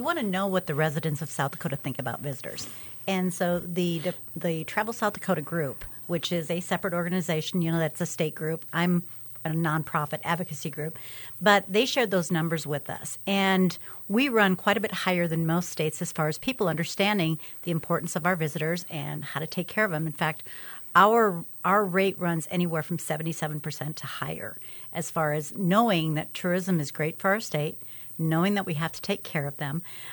want to know what the residents of South Dakota think about visitors. And so the Travel South Dakota group, which is a separate organization, that's a state group. I'm a nonprofit advocacy group, but they shared those numbers with us. And we run quite a bit higher than most states as far as people understanding the importance of our visitors and how to take care of them. In fact, our rate runs anywhere from 77% to higher as far as knowing that tourism is great for our state, knowing that we have to take care of them.